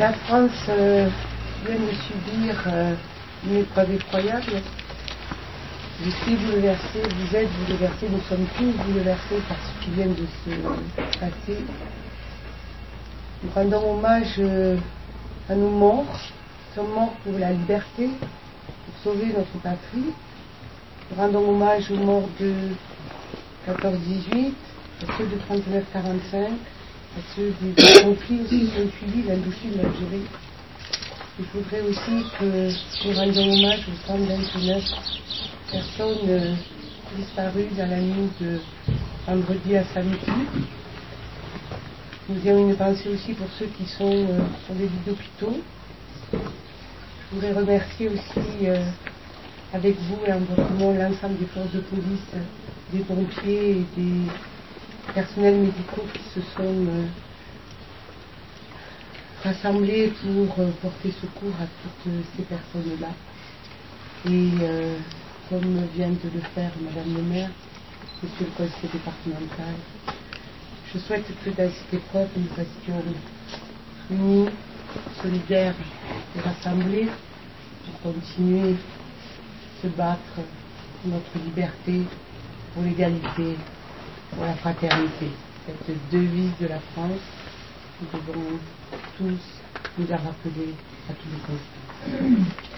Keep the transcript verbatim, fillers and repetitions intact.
La France euh, vient de subir euh, une épreuve effroyable. Je suis bouleversée, vous êtes bouleversés, nous sommes tous bouleversés par ce qui vient de se passer. Nous rendons hommage euh, à nos morts, qui sont morts pour la liberté, pour sauver notre patrie. Nous rendons hommage aux morts de quatorze dix-huit, à ceux de trente-neuf quarante-cinq, à ceux des conflits aussi qui ont suivi l'Indochine, l'Algérie. Il faudrait aussi que nous rendions hommage aux cent vingt-neuf personnes euh, disparues dans la nuit de vendredi à samedi. Nous avons une pensée aussi pour ceux qui sont euh, sur des lits d'hôpitaux. Je voudrais remercier aussi euh, avec vous et en votre nom l'ensemble des forces de police, des pompiers et des personnels médicaux qui se sont euh, rassemblés pour euh, porter secours à toutes ces personnes-là. Et euh, comme vient de le faire Madame le maire, Monsieur le conseiller départemental, je souhaite que dans cette épreuve nous restions unis, solidaires et rassemblés pour continuer se battre pour notre liberté, pour l'égalité, pour la fraternité. Cette devise de la France, nous devons tous nous la rappeler à tous les instants.